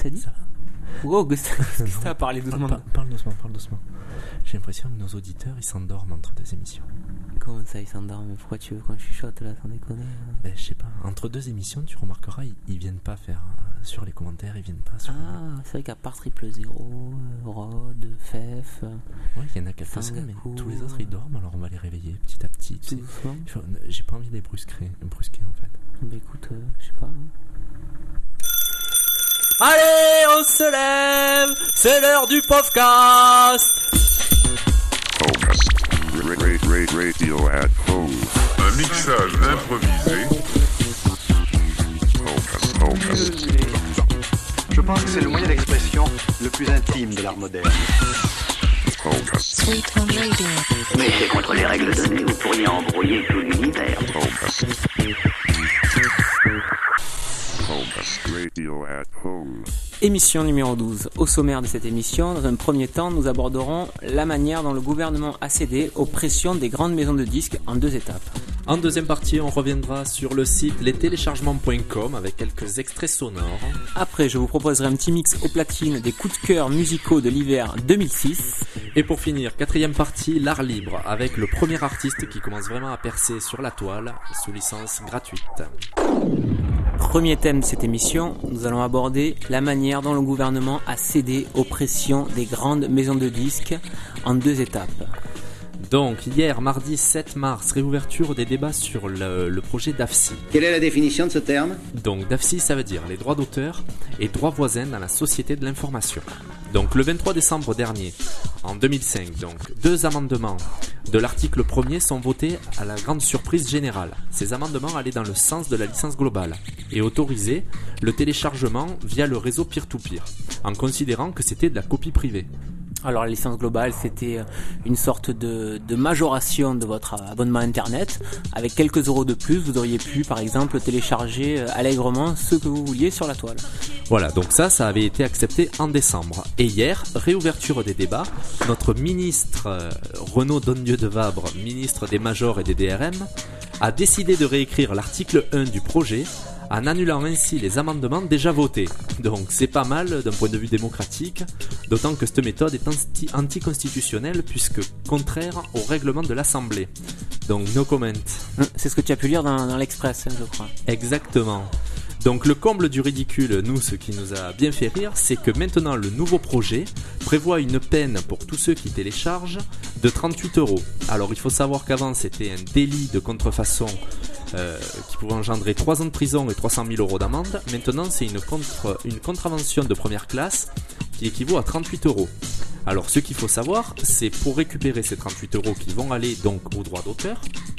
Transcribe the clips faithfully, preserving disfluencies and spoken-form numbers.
ça dit? Ça Wow, Gustave, qu'est-ce que t'as parlé doucement? Parle, parle doucement, parle doucement. J'ai l'impression que nos auditeurs, ils s'endorment entre deux émissions. Comment ça, ils s'endorment? Mais pourquoi tu veux qu'on chuchote là, sans déconner? Ben, je sais pas, entre deux émissions, tu remarqueras, ils, ils viennent pas faire euh, sur les commentaires, ils viennent pas sur... Ah, c'est vrai qu'à part Triple Zéro, euh, Rod, Fef... Ouais, il y en a quelques-uns, mais tous les autres, ils dorment, alors on va les réveiller petit à petit. Tu sais. Faut, j'ai pas envie de les brusquer, brusquer en fait. Bah écoute, euh, je sais pas... Hein. Allez, on se lève, c'est l'heure du podcast. Radio at home. Un mixage improvisé. Je pense que c'est le moyen d'expression le plus intime de l'art moderne. Sweet Home Radio. Mais c'est contre les règles données, vous pourriez embrouiller tout l'univers. Radio at home. Émission numéro douze. Au sommaire de cette émission, dans un premier temps, nous aborderons la manière dont le gouvernement a cédé aux pressions des grandes maisons de disques en deux étapes. En deuxième partie, on reviendra sur le site les téléchargements point com avec quelques extraits sonores. Après, je vous proposerai un petit mix aux platines des coups de cœur musicaux de l'hiver deux mille six. Et pour finir, quatrième partie, l'art libre, avec le premier artiste qui commence vraiment à percer sur la toile, sous licence gratuite. Premier thème de cette émission, nous allons aborder la manière dont le gouvernement a cédé aux pressions des grandes maisons de disques en deux étapes. Donc, hier, mardi sept mars, réouverture des débats sur le, le projet D A F C I. Quelle est la définition de ce terme? Donc, D A F C I, ça veut dire les droits d'auteur et droits voisins dans la société de l'information. Donc, le vingt-trois décembre dernier, en deux mille cinq, donc, deux amendements de l'article premier sont votés à la grande surprise générale. Ces amendements allaient dans le sens de la licence globale et autorisaient le téléchargement via le réseau peer-to-peer, en considérant que c'était de la copie privée. Alors la licence globale, c'était une sorte de, de majoration de votre abonnement internet. Avec quelques euros de plus, vous auriez pu par exemple télécharger allègrement ce que vous vouliez sur la toile. Voilà, donc ça, ça avait été accepté en décembre. Et hier, réouverture des débats, notre ministre euh, Renaud Dondieu de Vabre, ministre des Majors et des D R M, a décidé de réécrire l'article un du projet en annulant ainsi les amendements déjà votés. Donc c'est pas mal d'un point de vue démocratique, d'autant que cette méthode est anti- anticonstitutionnelle puisque contraire au règlement de l'Assemblée. Donc no comment. C'est ce que tu as pu lire dans, dans l'Express, hein, je crois. Exactement. Donc le comble du ridicule, nous, ce qui nous a bien fait rire, c'est que maintenant le nouveau projet prévoit une peine pour tous ceux qui téléchargent de trente-huit euros. Alors il faut savoir qu'avant c'était un délit de contrefaçon euh, qui pouvait engendrer trois ans de prison et trois cent mille euros d'amende. Maintenant c'est une, contre, une contravention de première classe qui équivaut à trente-huit euros. Alors ce qu'il faut savoir, c'est pour récupérer ces trente-huit euros qui vont aller donc aux droits d'auteur,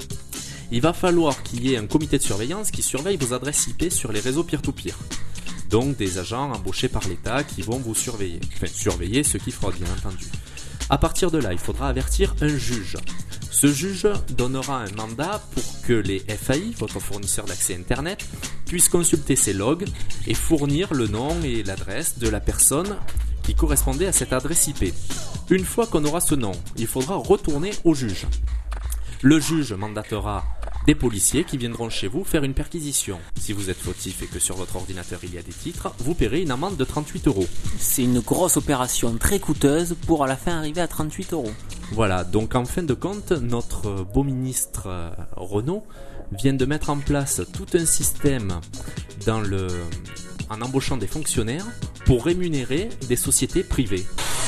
il va falloir qu'il y ait un comité de surveillance qui surveille vos adresses I P sur les réseaux peer-to-peer. Donc des agents embauchés par l'État qui vont vous surveiller. Enfin, surveiller ceux qui fraudent, bien entendu. À partir de là, il faudra avertir un juge. Ce juge donnera un mandat pour que les F A I, votre fournisseur d'accès Internet, puissent consulter ces logs et fournir le nom et l'adresse de la personne qui correspondait à cette adresse I P. Une fois qu'on aura ce nom, il faudra retourner au juge. Le juge mandatera des policiers qui viendront chez vous faire une perquisition. Si vous êtes fautif et que sur votre ordinateur il y a des titres, vous paierez une amende de trente-huit euros. C'est une grosse opération très coûteuse pour à la fin arriver à trente-huit euros. Voilà, donc en fin de compte, notre beau ministre euh, Renaud vient de mettre en place tout un système dans le, en embauchant des fonctionnaires pour rémunérer des sociétés privées.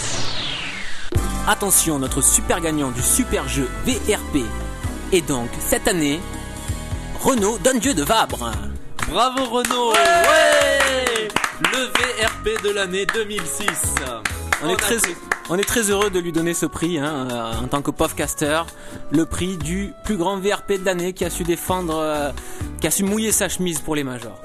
Attention, notre super gagnant du super jeu V R P est donc cette année Renaud Dondieu de Vabre. Bravo Renaud, ouais, le V R P de l'année deux mille six. On, on est très, on est très heureux de lui donner ce prix hein, euh, en tant que podcaster, le prix du plus grand V R P de l'année qui a su défendre, euh, qui a su mouiller sa chemise pour les majors.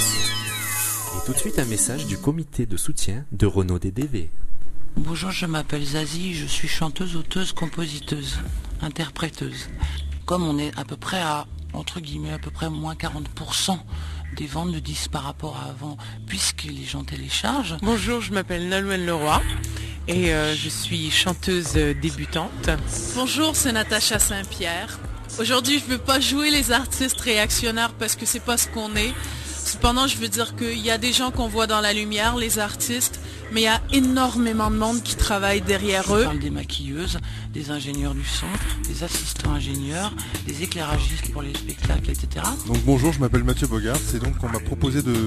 Et tout de suite un message du comité de soutien de Renaud D D V. Bonjour, je m'appelle Zazie, je suis chanteuse, auteuse, compositeuse, interpréteuse. Comme on est à peu près à, entre guillemets, à peu près moins quarante pour cent des ventes de disques par rapport à avant, puisque les gens téléchargent. Bonjour, je m'appelle Nolwenn Leroy et euh, je suis chanteuse débutante. Bonjour, c'est Natacha Saint-Pierre. Aujourd'hui, je ne veux pas jouer les artistes réactionnaires parce que c'est pas ce qu'on est. Cependant, je veux dire qu'il y a des gens qu'on voit dans la lumière, les artistes, mais il y a énormément de monde qui travaille derrière eux. On parle des maquilleuses, des ingénieurs du son, des assistants ingénieurs, des éclairagistes pour les spectacles, et cetera. Donc bonjour, je m'appelle Mathieu Bogart, c'est donc on m'a proposé de,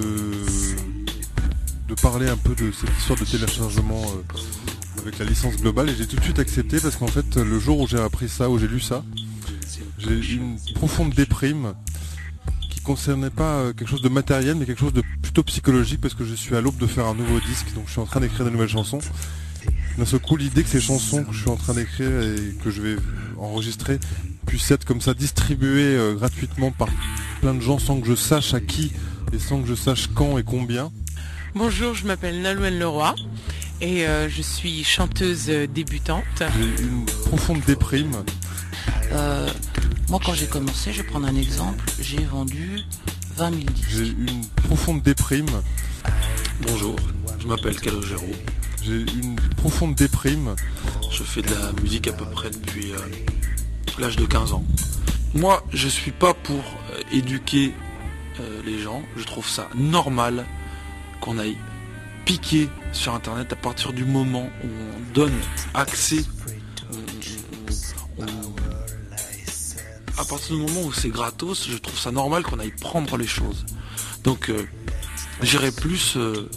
de parler un peu de cette histoire de téléchargement euh, avec la licence globale et j'ai tout de suite accepté parce qu'en fait le jour où j'ai appris ça, où j'ai lu ça, j'ai eu une profonde déprime qui concernait pas quelque chose de matériel mais quelque chose de plutôt psychologique parce que je suis à l'aube de faire un nouveau disque, donc je suis en train d'écrire de nouvelles chansons. D'un seul coup, l'idée que ces chansons que je suis en train d'écrire et que je vais enregistrer puissent être comme ça distribuées euh, gratuitement par plein de gens sans que je sache à qui et sans que je sache quand et combien. Bonjour, je m'appelle Nolwenn Leroy et euh, je suis chanteuse débutante. J'ai une profonde déprime. Euh, moi, quand j'ai commencé, je vais prendre un exemple, j'ai vendu vingt mille disques. J'ai une profonde déprime. Bonjour, je m'appelle Calogero. J'ai une profonde déprime. Je fais de la musique à peu près depuis euh, l'âge de quinze ans. Moi, je suis pas pour euh, éduquer euh, les gens. Je trouve ça normal qu'on aille piquer sur Internet à partir du moment où on donne accès. On, on, on, à partir du moment où c'est gratos, je trouve ça normal qu'on aille prendre les choses. Donc, euh, j'irai plus euh,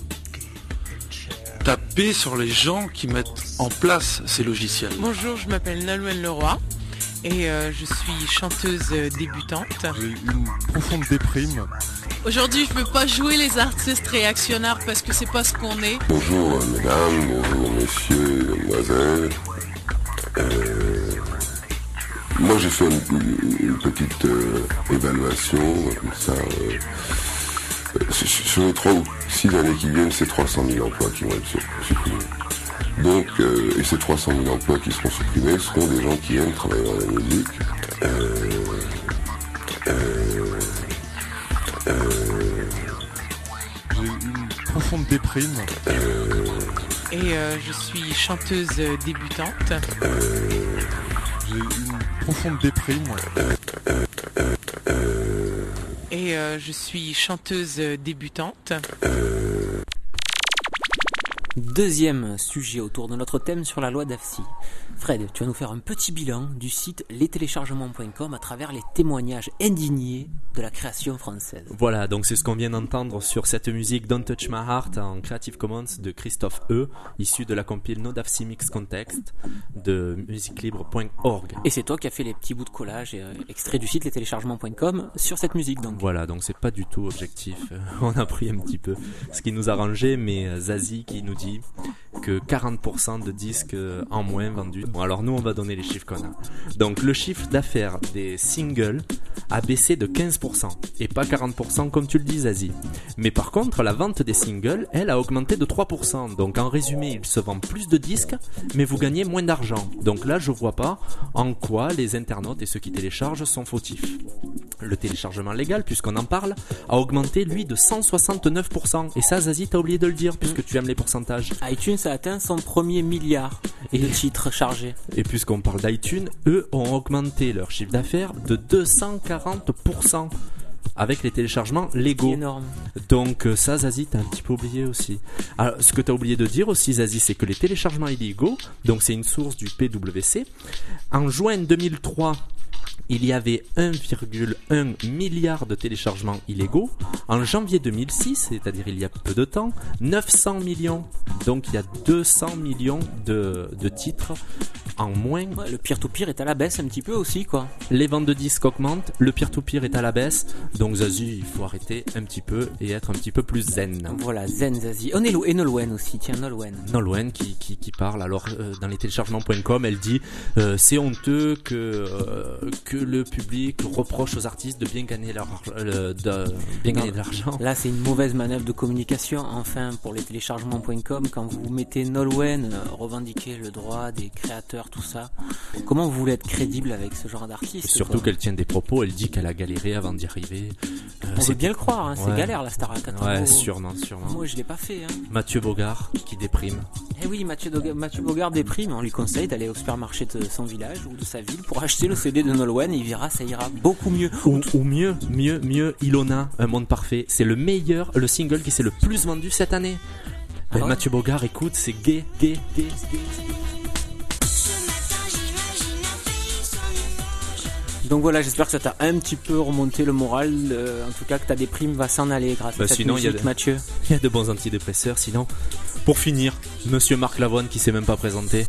taper sur les gens qui mettent en place ces logiciels. Bonjour, je m'appelle Nolwenn Leroy et euh, je suis chanteuse débutante. J'ai une profonde déprime. Aujourd'hui, je veux pas jouer les artistes réactionnaires parce que c'est pas ce qu'on est. Bonjour mesdames, bonjour messieurs, mesdemoiselles. Euh, moi j'ai fait une, une petite euh, évaluation, comme ça. Euh, Sur les trois ou six années qui viennent, c'est trois cent mille emplois qui vont être supprimés. Donc, euh, et ces trois cent mille emplois qui seront supprimés seront des gens qui aiment travailler dans la musique. Euh, euh, euh, J'ai une profonde déprime. Euh, et euh, je suis chanteuse débutante. Euh, J'ai une profonde déprime. Euh, euh, euh, euh, Et euh, je suis chanteuse débutante. Euh... Deuxième sujet autour de notre thème sur la loi d'Afsi. Fred, tu vas nous faire un petit bilan du site les téléchargements point com à travers les témoignages indignés de la création française. Voilà, donc c'est ce qu'on vient d'entendre sur cette musique Don't Touch My Heart en Creative Commons de Christophe E, issu de la compile No Dafsi Mix Context de musique libre point org. Et c'est toi qui as fait les petits bouts de collage et euh, extraits du site les téléchargements point com sur cette musique donc. Voilà, donc c'est pas du tout objectif. On a pris un petit peu ce qui nous a arrangé, mais Zazie qui nous dit que quarante pour cent de disques en moins vendus. Bon, alors nous on va donner les chiffres qu'on a. Donc le chiffre d'affaires des singles a baissé de quinze pour cent et pas quarante pour cent comme tu le dis Zazie. Mais par contre la vente des singles, elle a augmenté de trois pour cent. Donc en résumé, il se vend plus de disques mais vous gagnez moins d'argent. Donc là je vois pas en quoi les internautes et ceux qui téléchargent sont fautifs. Le téléchargement légal, puisqu'on en parle, a augmenté lui de cent soixante-neuf pour cent. Et ça Zazie t'as oublié de le dire puisque tu aimes les pourcentages. iTunes a atteint son premier milliard et de titres chargés. Et puisqu'on parle d'iTunes, eux ont augmenté leur chiffre d'affaires de deux cent quarante pour cent avec les téléchargements légaux. C'est énorme. Donc ça Zazie t'as un petit peu oublié aussi. Alors ce que t'as oublié de dire aussi Zazie, c'est que les téléchargements illégaux, donc c'est une source du P W C, en juin deux mille trois il y avait un virgule un milliard de téléchargements illégaux. En janvier deux mille six, c'est-à-dire il y a peu de temps, neuf cents millions. Donc il y a deux cents millions de, de titres en moins. Ouais, le peer-to-peer est à la baisse un petit peu aussi, quoi. Les ventes de disques augmentent, le peer-to-peer est à la baisse. Donc Zazie, il faut arrêter un petit peu et être un petit peu plus zen. Voilà, zen Zazie. On est et Nolwenn aussi, tiens Nolwenn. Nolwenn qui, qui, qui parle. Alors euh, dans les téléchargements point com, elle dit euh, c'est honteux que, euh, que le public reproche aux artistes de bien gagner leur euh, de bien non, gagner de l'argent. Là, c'est une mauvaise manœuvre de communication. Enfin, pour les téléchargements point com, quand vous mettez Nolwenn, euh, revendiquez le droit des créateurs tout ça. Comment vous voulez être crédible avec ce genre d'artiste? Surtout quoi. qu'elle tient des propos, elle dit qu'elle a galéré avant d'y arriver. Euh, On veut bien le croire, hein, c'est ouais. galère la Star Academy. Ouais, sûrement, sûrement. Moi je l'ai pas fait. Hein. Mathieu Bogart qui déprime. Eh oui, Mathieu, Doga- Mathieu Bogart déprime. On lui conseille d'aller au supermarché de son village ou de sa ville pour acheter le C D de Nolwenn et il verra, ça ira beaucoup mieux. Ou, ou mieux, mieux, mieux, Ilona, Un monde parfait. C'est le meilleur, le single qui s'est le plus vendu cette année. Ah ben, ouais. Mathieu Bogart, écoute, c'est gay, gay, gay, gay. Donc voilà, j'espère que ça t'a un petit peu remonté le moral. Euh, en tout cas, que ta déprime va s'en aller grâce bah, à cette sinon, musique, y a de, Mathieu. Il y a de bons antidépresseurs. Sinon, pour finir, Monsieur Marc Lavoine qui s'est même pas présenté.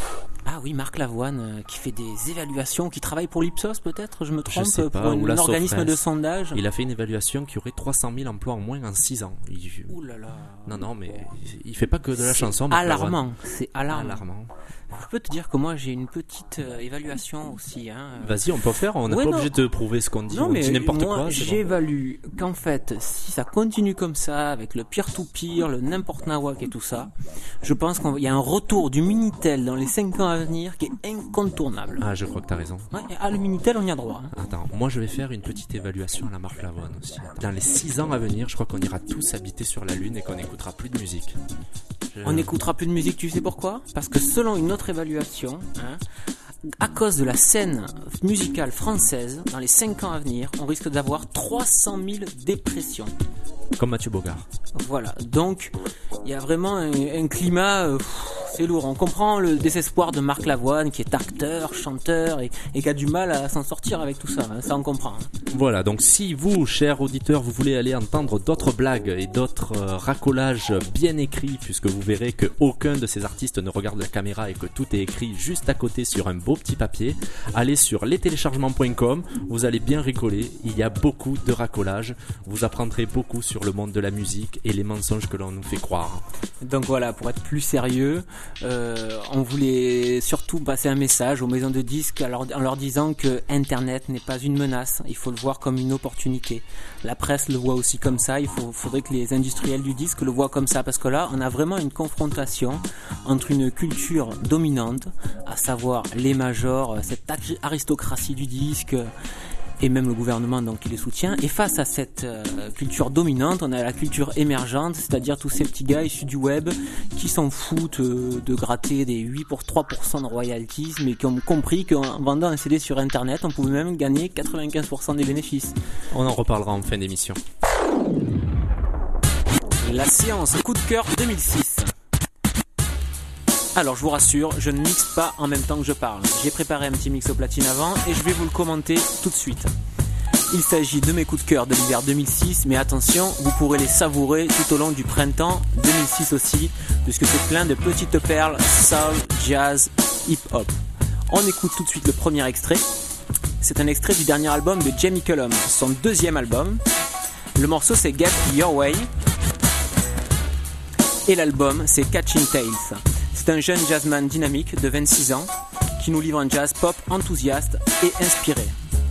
Ah oui, Marc Lavoine euh, qui fait des évaluations, qui travaille pour l'Ipsos peut-être, je me trompe, je sais pas, pour un, un organisme Sofres. de sondage. Il a fait une évaluation qui aurait trois cent mille emplois en moins en six ans. Il... Ouh là là. Non, non, mais il fait pas que de la c'est chanson. Marc alarmant, Lavoine. c'est alarmant. alarmant. Je peux te dire que moi j'ai une petite euh, évaluation aussi. Hein. Vas-y, on peut faire, on n'est ouais, pas non. obligé de prouver ce qu'on dit, non, on mais dit n'importe moi, quoi. J'évalue bon. qu'en fait, si ça continue comme ça, avec le pire tout pire, le n'importe nawak et tout ça, je pense qu'il y a un retour du Minitel dans les cinq ans à venir qui est incontournable. Ah, je crois que t'as raison. Ouais, ah, le Minitel, on y a droit. Hein. Attends, moi je vais faire une petite évaluation à la Marc Lavoine aussi. Dans les six ans à venir, je crois qu'on ira tous habiter sur la Lune et qu'on n'écoutera plus de musique. Je... On n'écoutera plus de musique, tu sais pourquoi? Parce que selon une autre évaluation, hein, à cause de la scène musicale française, dans les cinq ans à venir, on risque d'avoir trois cent mille dépressions. Comme Mathieu Bogart. Voilà, donc il y a vraiment un, un climat, euh, c'est lourd. On comprend le désespoir de Marc Lavoine qui est acteur, chanteur et, et qui a du mal à s'en sortir avec tout ça, hein, ça on comprend. Hein. Voilà, donc si vous, chers auditeurs, vous voulez aller entendre d'autres blagues et d'autres euh, racolages bien écrits, puisque vous verrez que aucun de ces artistes ne regarde la caméra et que tout est écrit juste à côté sur un beau petit papier, allez sur les téléchargements point com, vous allez bien rigoler, il y a beaucoup de racolages, vous apprendrez beaucoup sur le monde de la musique et les mensonges que l'on nous fait croire. Donc voilà, pour être plus sérieux, euh, on voulait surtout passer un message aux maisons de disques en leur, en leur disant que Internet n'est pas une menace, il faut le voir comme une opportunité. La presse le voit aussi comme ça, il faut, faudrait que les industriels du disque le voient comme ça, parce que là, on a vraiment une confrontation entre une culture dominante, à savoir les majors, cette aristocratie du disque, et même le gouvernement donc qui les soutient, et face à cette euh, culture dominante, on a la culture émergente, c'est-à-dire tous ces petits gars issus du web qui s'en foutent euh, de gratter des huit pour trois pour cent de royalties, mais qui ont compris qu'en vendant un C D sur internet, on pouvait même gagner quatre-vingt-quinze pour cent des bénéfices. On en reparlera en fin d'émission. La séance coup de cœur deux mille six. Alors je vous rassure, je ne mixe pas en même temps que je parle. J'ai préparé un petit mix au platine avant et je vais vous le commenter tout de suite. Il s'agit de mes coups de cœur de l'hiver deux mille six, mais attention, vous pourrez les savourer tout au long du printemps deux mille six aussi, puisque c'est plein de petites perles soul, jazz, hip-hop. On écoute tout de suite le premier extrait. C'est un extrait du dernier album de Jamie Cullum, son deuxième album. Le morceau c'est Get Your Way et l'album c'est Catching Tales. C'est un jeune jazzman dynamique de vingt-six ans qui nous livre un jazz pop enthousiaste et inspiré.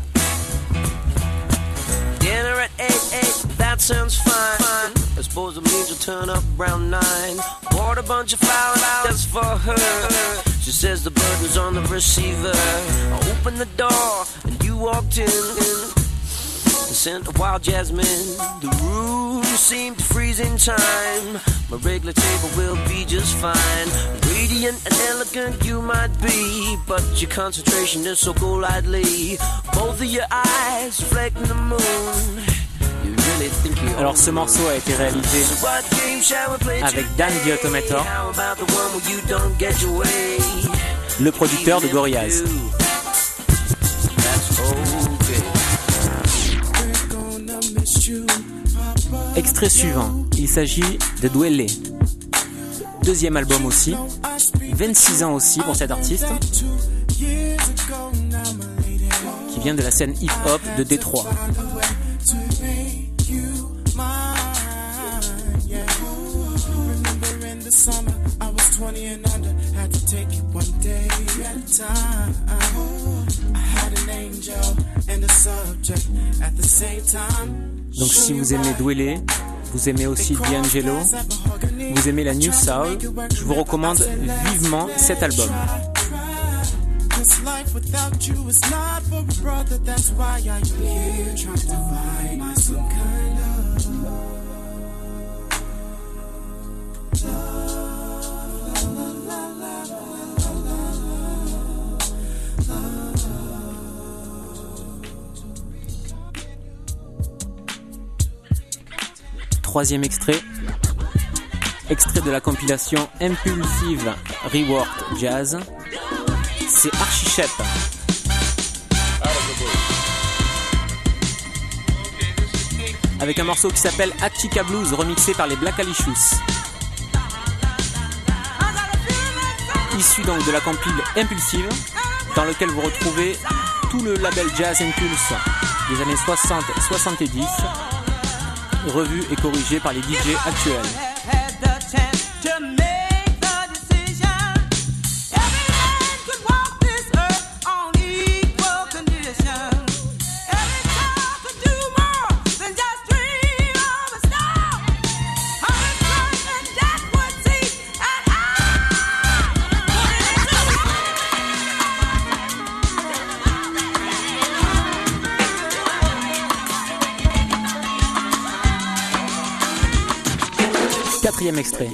Dinner at eight, eight, that sounds fine. I suppose it means you'll turn up around nine. Bought a bunch of flowers just for her. She says the burden's on the receiver. I opened the door and you walked in. The scent of wild jasmine. The room seemed to freeze in time. My regular table will be just fine. Radiant and elegant you might be, but your concentration is so golightly. Both of your eyes reflecting the moon. Alors ce morceau a été réalisé avec Dan the Automator, le producteur de Gorillaz. Extrait suivant, il s'agit de Dwele. Deuxième album aussi, vingt-six ans aussi pour cet artiste, qui vient de la scène hip-hop de Détroit. Donc si vous aimez Dwele, vous aimez aussi D'Angelo, vous aimez la New Soul, je vous recommande vivement cet album. life without you is not for a brother. That's why I'm here trying to find my some kind of love. Troisième extrait, extrait de la compilation Impulsive Reworked Jazz, c'est Archie Shepp. Avec un morceau qui s'appelle Achika Blues, remixé par les Black Alicious. Issu donc de la compile Impulsive, dans lequel vous retrouvez tout le label Jazz Impulse des années soixante soixante-dix, revu et corrigé par les D J actuels. Quatrième extrait.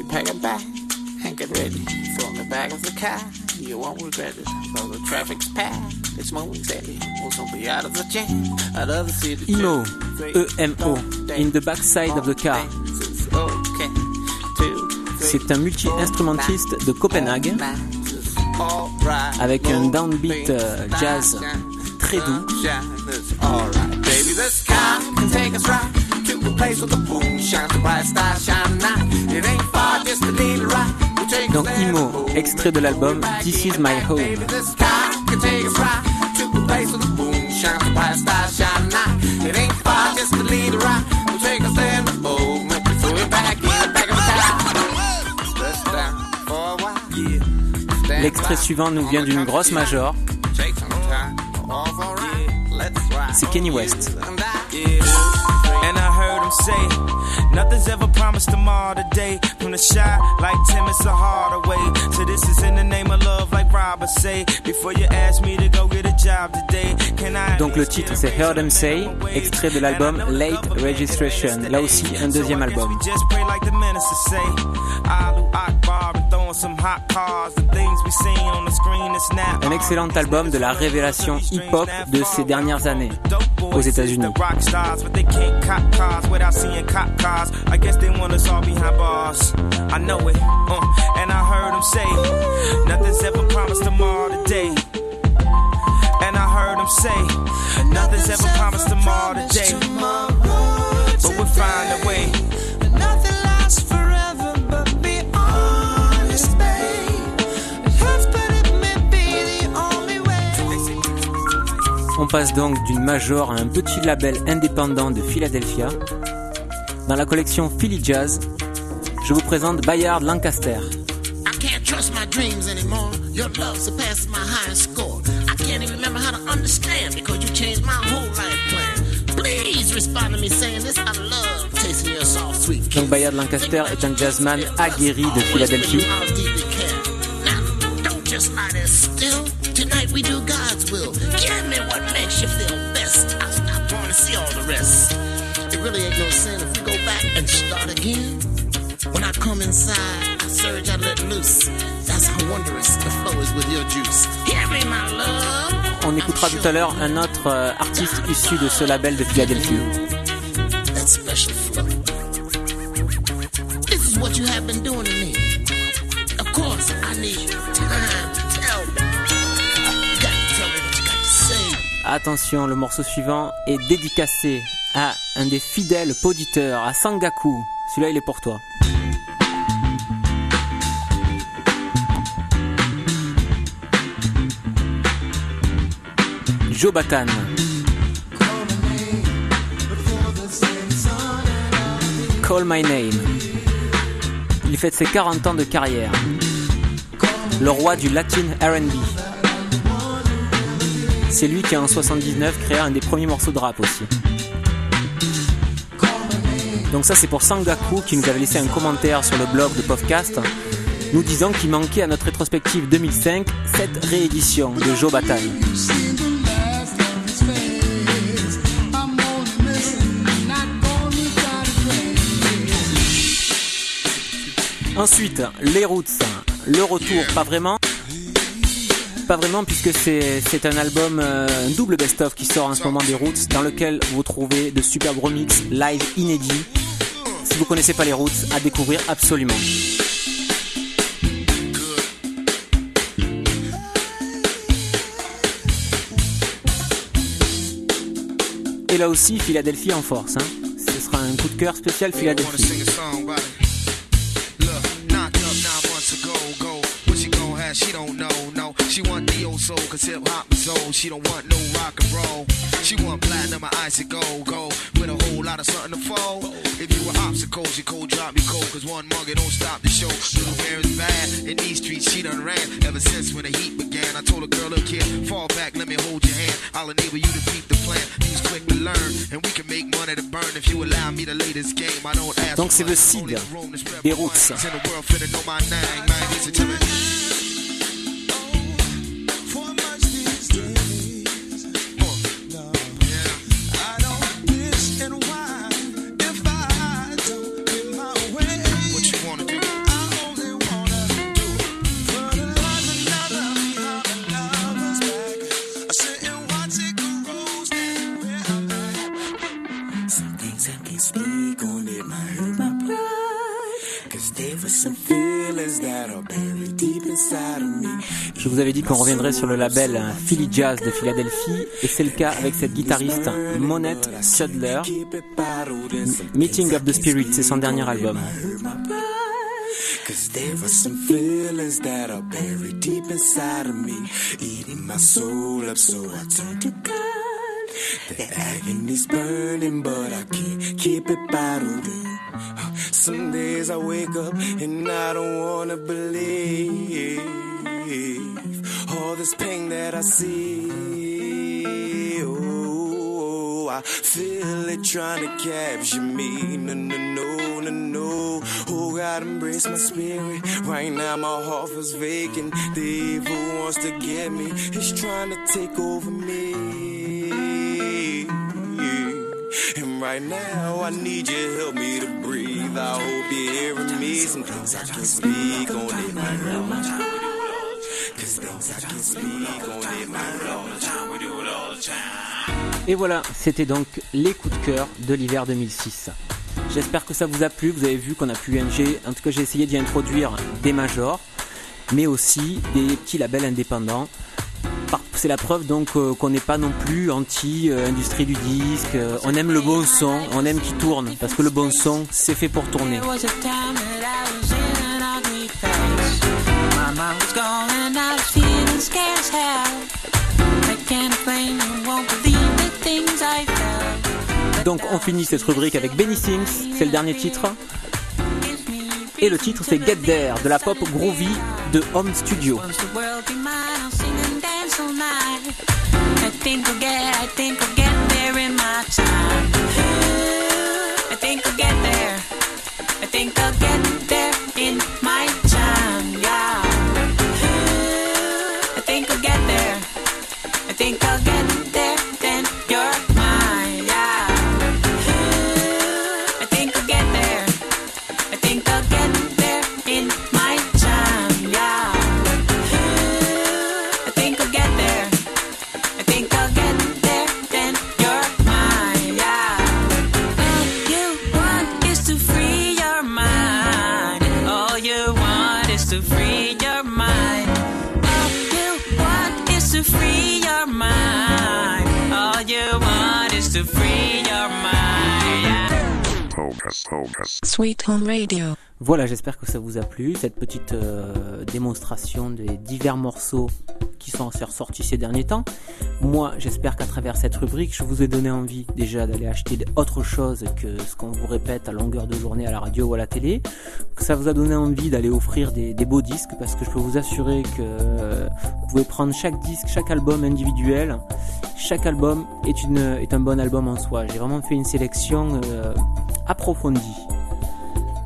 Emo, E M O, In the Backside of the Car. C'est un multi-instrumentiste de Copenhague avec un downbeat euh, jazz très doux. Donc Emo, extrait de l'album This Is My Home. L'extrait suivant nous vient d'une grosse major. C'est Kenny West. And I heard him say, nothing's ever promised tomorrow today. From the shy like Tim, it's a harder way. So this is in the name of love like Robert say. Before you ask me to go get a job today, can I... Donc le titre c'est Heard Him Say, extrait de l'album Late Registration. Là aussi un deuxième album. Un excellent album de la révélation hip-hop de ces dernières années aux États-Unis. I guess they want us all behind bars. I know it, uh, and I heard him say, nothing's ever promised tomorrow today. And I heard him say, nothing's ever promised tomorrow today. But we'll find a way. Nothing lasts forever, but be honest, babe. It but it may be the only way. On passe donc d'une major à un petit label indépendant de Philadelphia. Dans la collection Philly Jazz, je vous présente Bayard Lancaster. I can't trust my dreams anymore. Your love surpasses my highest score. I can't even remember how to understand because you changed my whole life plan. Please respond to me saying this. I love tasting your soft sweet kiss. Donc Bayard Lancaster est un jazzman aguerri de Philadelphie. Now, don't just lie there still. Tonight we do God's will. Give me what makes you feel best. I'll stop going to see all the rest. It really ain't no sin if we go back and start again. When I come inside, I surge, I let loose. That's how wondrous the flow is with your juice. Hear me, my love. On écoutera tout à l'heure un autre euh, artiste issu de ce label de Philadelphie. That special flow. This is what you have been doing to me. Of course, I need time to tell me. You got to tell me what you got to say. Attention, le morceau suivant est dédicacé à un des fidèles poditeurs, à Sangaku. Celui-là, il est pour toi. Joe Bataan. Call My Name. Il fête ses quarante ans de carrière. Le roi du Latin R and B. C'est lui qui en soixante-dix-neuf créa un des premiers morceaux de rap aussi. Donc ça c'est pour Sangaku qui nous avait laissé un commentaire sur le blog de Podcast nous disant qu'il manquait à notre rétrospective deux mille cinq cette réédition de Joe Bataille. Ensuite, les Roots, le retour, pas vraiment. Pas vraiment puisque c'est, c'est un album, euh, un double best-of qui sort en ce moment des Roots, dans lequel vous trouvez de superbes remixes live inédits. Si vous connaissez pas les Roots, à découvrir absolument. Et là aussi, Philadelphie en force, hein. Ce sera un coup de cœur spécial Philadelphie. She don't know, no. She want neo soul, cause hip hop is old. She don't want no rock and roll. She want platinum and icy gold, gold. With a whole lot of something to fold. If you were obstacle, she cold drop me cold. Cause one mug, it don't stop the show. Little bear is bad. In these streets, she done ran. Ever since when the heat began. I told a girl, look here, fall back, let me hold your hand. I'll enable you to beat the plan. Use quick to learn. And we can make money to burn if you allow me to lay this game. I don't ask. Donc c'est le Sid des Roots. Je vous avais dit qu'on reviendrait sur le label Philly Jazz de Philadelphie et c'est le cas avec cette guitariste Monette Sudler. Meeting of the Spirit, c'est son dernier album. Cause there are some feelings that are buried deep inside of me, eating my soul up, so I turn to God. The agony's burning, but I can't keep it bottled in. Some days I wake up and I don't wanna believe all this pain that I see. Oh, I feel it trying to capture me. No, no, no, no, no. Oh, God, embrace my spirit. Right now my heart feels vacant. The evil wants to get me. It's trying to take over me. And right now I need you, help me to breathe. I hope you're hearing me. Some things I can't speak on it, my love. Cause things I can't speak on it, my love. Et voilà, c'était donc les coups de cœur de l'hiver deux mille six. J'espère que ça vous a plu. Vous avez vu qu'on a pu, j'ai, en tout cas j'ai essayé d'y introduire des majors, mais aussi des petits labels indépendants. C'est la preuve donc euh, qu'on n'est pas non plus anti-industrie euh, du disque. Euh, on aime le bon son, on aime qu'il tourne, parce que le bon son, c'est fait pour tourner. Donc on finit cette rubrique avec Benny Sings, c'est le dernier titre. Et le titre c'est Get There, de la pop groovy de Home Studio. I think I'll get, I think I'll get there in my time. I think I'll get there. I think I'll get there in my time. Yeah. I think I'll get there. I think I'll get there. Then you're mine. Yeah. I think I'll get there. I think I'll get there in my time. Yeah. I think I'll get there. I think I'll get there, then you're mine, yeah. All you want is to free your mind. All you want is to free your mind. All you want is to free your mind. All you want is to free your mind, yeah. Sweet Home Radio. Voilà, j'espère que ça vous a plu, cette petite euh, démonstration des divers morceaux qui sont ressortis ces derniers temps. Moi, j'espère qu'à travers cette rubrique, je vous ai donné envie déjà d'aller acheter autre chose que ce qu'on vous répète à longueur de journée à la radio ou à la télé, que ça vous a donné envie d'aller offrir des, des beaux disques, parce que je peux vous assurer que euh, vous pouvez prendre chaque disque, chaque album individuel. Chaque album est, une, est un bon album en soi. J'ai vraiment fait une sélection euh, approfondie.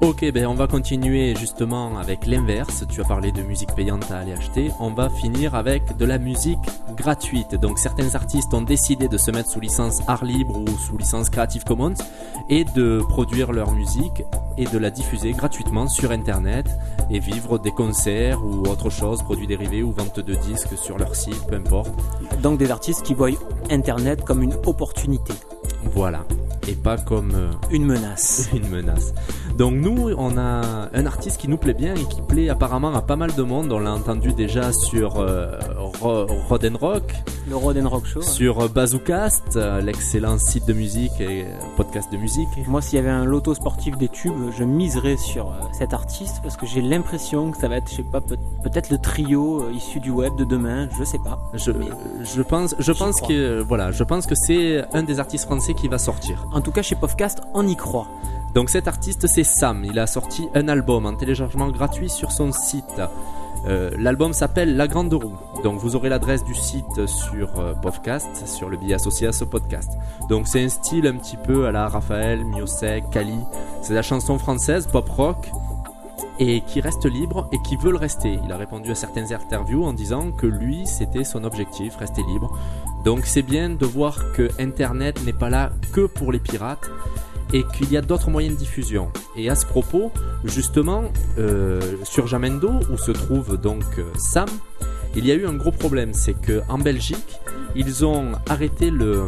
Ok, ben on va continuer justement avec l'inverse. Tu as parlé de musique payante à aller acheter. On va finir avec de la musique gratuite. Donc certains artistes ont décidé de se mettre sous licence art libre ou sous licence Creative Commons et de produire leur musique et de la diffuser gratuitement sur internet et vivre des concerts ou autre chose, produits dérivés ou vente de disques sur leur site, peu importe. Donc des artistes qui voient internet comme une opportunité. Voilà. Et pas comme euh, une menace. Une menace. Donc nous, on a un artiste qui nous plaît bien et qui plaît apparemment à pas mal de monde. On l'a entendu déjà sur euh, Ro- Roden Rock, le Roden Rock Show, sur ouais. Bazoocast, euh, l'excellent site de musique et euh, podcast de musique. Moi, s'il y avait un loto sportif des tubes, je miserais sur euh, cet artiste parce que j'ai l'impression que ça va être, je sais pas, peut- peut-être le trio euh, issu du web de demain. Je sais pas. Je, je pense, je pense crois. que voilà, je pense que c'est un des artistes français qui va sortir. En tout cas, chez Podcast, on y croit. Donc cet artiste, c'est Sam. Il a sorti un album en téléchargement gratuit sur son site. Euh, l'album s'appelle La Grande Roue. Donc vous aurez l'adresse du site sur euh, Podcast, sur le billet associé à ce podcast. Donc c'est un style un petit peu à la Raphaël, Miosek, Kali. C'est de la chanson française, pop rock, et qui reste libre et qui veut le rester. Il a répondu à certaines interviews en disant que lui, c'était son objectif, rester libre. Donc c'est bien de voir que Internet n'est pas là que pour les pirates et qu'il y a d'autres moyens de diffusion. Et à ce propos, justement, euh, sur Jamendo, où se trouve donc euh, Sam, il y a eu un gros problème. C'est qu'en Belgique, ils ont arrêté le,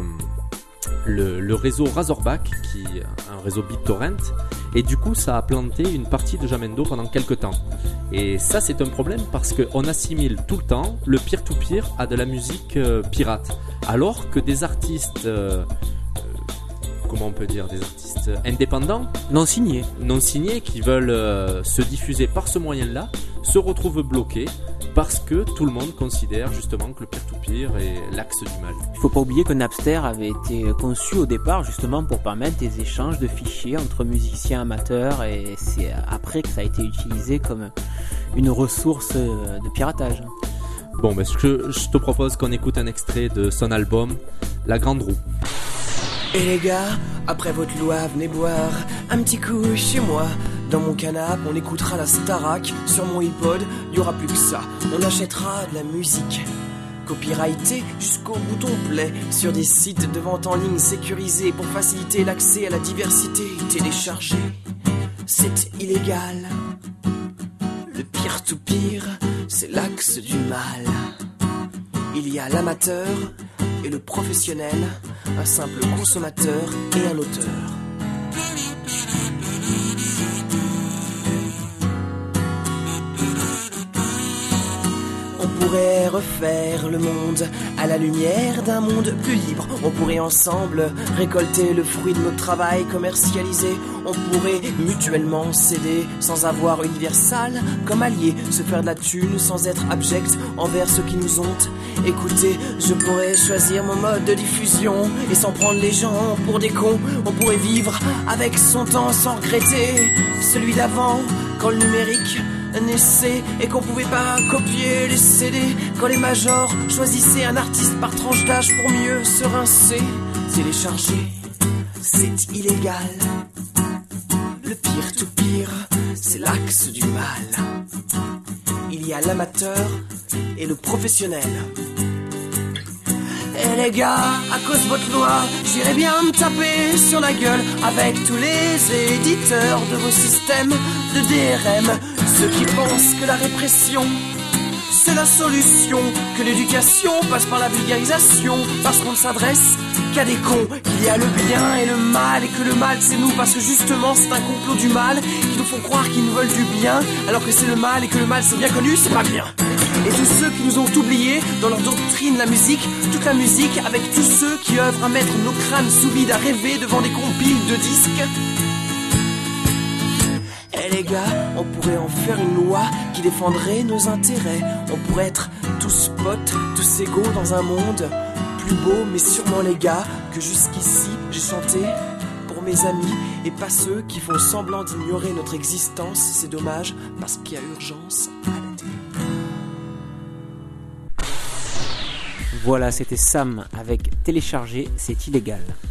le, le réseau Razorback, qui est un réseau BitTorrent, et du coup ça a planté une partie de Jamendo pendant quelques temps. Et ça c'est un problème parce qu'on assimile tout le temps le peer-to-peer à de la musique euh, pirate, alors que des artistes euh, euh, comment on peut dire, des artistes indépendants, non signés, non signés qui veulent euh, se diffuser par ce moyen-là, se retrouvent bloqués parce que tout le monde considère justement que le peer-to-peer est l'axe du mal. Il ne faut pas oublier que Napster avait été conçu au départ justement pour permettre des échanges de fichiers entre musiciens amateurs, et c'est après que ça a été utilisé comme une ressource de piratage. Bon, ben, je, je te propose qu'on écoute un extrait de son album La Grande Roue. Et les gars, après votre loi, venez boire un petit coup chez moi. Dans mon canapé, on écoutera la Starac. Sur mon iPod, y aura plus que ça. On achètera de la musique copyrightée jusqu'au bouton play sur des sites de vente en ligne sécurisés pour faciliter l'accès à la diversité. Télécharger, c'est illégal. Le peer-to-peer, c'est l'axe du mal. Il y a l'amateur et le professionnel, un simple consommateur et un auteur. On pourrait refaire le monde à la lumière d'un monde plus libre. On pourrait ensemble récolter le fruit de notre travail commercialisé. On pourrait mutuellement s'aider sans avoir universal comme allié. Se faire de la thune sans être abject envers ceux qui nous ont écoutés. Je pourrais choisir mon mode de diffusion et sans prendre les gens pour des cons. On pourrait vivre avec son temps sans regretter celui d'avant, quand le numérique naissait et qu'on pouvait pas copier les C D, quand les majors choisissaient un artiste par tranche d'âge pour mieux se rincer. Télécharger, c'est illégal. Le peer-to-peer, c'est l'axe du mal. Il y a l'amateur et le professionnel. Et les gars, à cause de votre loi, j'irais bien me taper sur la gueule avec tous les éditeurs de vos systèmes de D R M. Ceux qui pensent que la répression, c'est la solution, que l'éducation passe par la vulgarisation, parce qu'on ne s'adresse qu'à des cons, qu'il y a le bien et le mal, et que le mal c'est nous, parce que justement c'est un complot du mal, qui nous font croire qu'ils nous veulent du bien, alors que c'est le mal, et que le mal c'est bien connu, c'est pas bien. Et tous ceux qui nous ont oubliés dans leur doctrine la musique, toute la musique, avec tous ceux qui œuvrent à mettre nos crânes sous vide, à rêver devant des compiles de disques. Et les gars, on pourrait en faire une loi qui défendrait nos intérêts. On pourrait être tous potes, tous égaux dans un monde plus beau, mais sûrement les gars, que jusqu'ici j'ai chanté pour mes amis et pas ceux qui font semblant d'ignorer notre existence. C'est dommage parce qu'il y a urgence à l'été. Voilà, c'était Sam avec Télécharger, c'est illégal.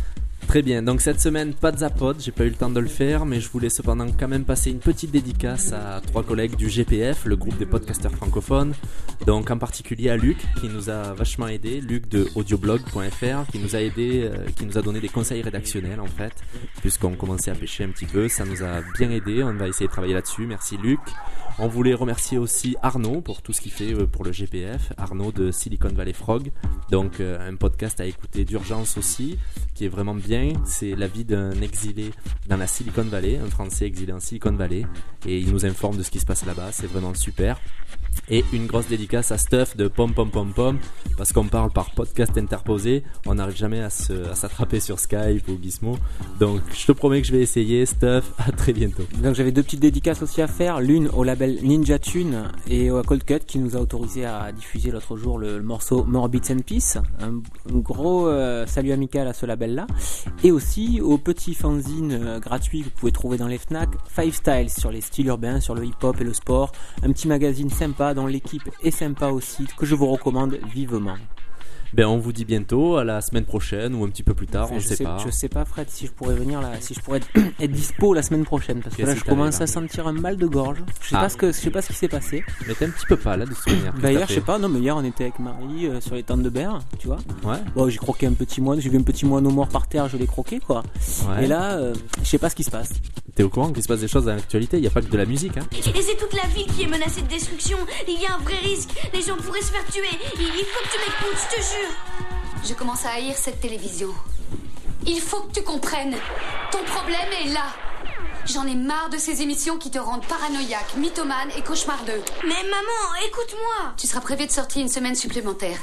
Très bien, donc cette semaine pas de Zapod, j'ai pas eu le temps de le faire, mais je voulais cependant quand même passer une petite dédicace à trois collègues du G P F, le groupe des podcasteurs francophones. Donc en particulier à Luc qui nous a vachement aidé, Luc de audioblog point f r qui nous a aidé, euh, qui nous a donné des conseils rédactionnels en fait, puisqu'on commençait à pêcher un petit peu, ça nous a bien aidé, on va essayer de travailler là-dessus, merci Luc. On voulait remercier aussi Arnaud pour tout ce qu'il fait pour le G P F, Arnaud de Silicon Valley Frog, donc euh, un podcast à écouter d'urgence aussi, qui est vraiment bien, c'est la vie d'un exilé dans la Silicon Valley, un Français exilé en Silicon Valley, et il nous informe de ce qui se passe là-bas, c'est vraiment super. Et une grosse dédicace à Stuff de Pom Pom Pom Pom, parce qu'on parle par podcast interposé, on n'arrive jamais à, se, à s'attraper sur Skype ou Gizmo, donc je te promets que je vais essayer. Stuff, à très bientôt. Donc j'avais deux petites dédicaces aussi à faire, l'une au label Ninja Tune et au Cold Cut qui nous a autorisé à diffuser l'autre jour le, le morceau More Beats and Peace, un, un gros euh, salut amical à ce label là, et aussi au petit fanzine euh, gratuit que vous pouvez trouver dans les Fnac, Five Styles, sur les styles urbains, sur le hip hop et le sport, un petit magazine sympa dont l'équipe est sympa aussi, que je vous recommande vivement. Ben on vous dit bientôt, à la semaine prochaine ou un petit peu plus tard, enfin, on je sait, sais pas. Je sais pas Fred si je pourrais venir là, si je pourrais être, être dispo la semaine prochaine, parce que Qu'est-ce là je que commence là à sentir un mal de gorge. Je sais Ah. pas ce que, je sais pas ce qui s'est passé. Mais t'es un petit peu pas là de toute manière. Bah hier je sais pas, non mais hier on était avec Marie euh, sur les tentes de Berre, tu vois. Ouais. Bon j'ai croqué un petit moine, j'ai vu un petit moineau mort par terre, je l'ai croqué quoi. Ouais. Et là, euh, je sais pas ce qui se passe. T'es au courant qu'il se passe des choses dans l'actualité, il n'y a pas que de la musique, hein. Et c'est toute la ville qui est menacée de destruction. Il y a un vrai risque. Les gens pourraient se faire tuer. Il il faut que tu m'écoutes, je te jure. Je commence à haïr cette télévision. Il faut que tu comprennes. Ton problème est là. J'en ai marre de ces émissions qui te rendent paranoïaque, mythomane et cauchemardeux. Mais maman, écoute-moi. Tu seras privé de sortie une semaine supplémentaire.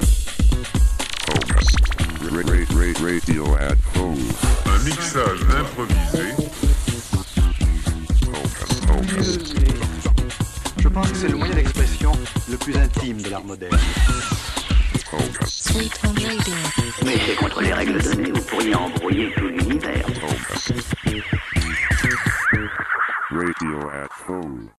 Radio at home. Un mixage improvisé. Je pense que c'est le moyen d'expression le plus intime de l'art moderne. Mais c'est contre les règles données, vous pourriez embrouiller tout l'univers. Radio at home.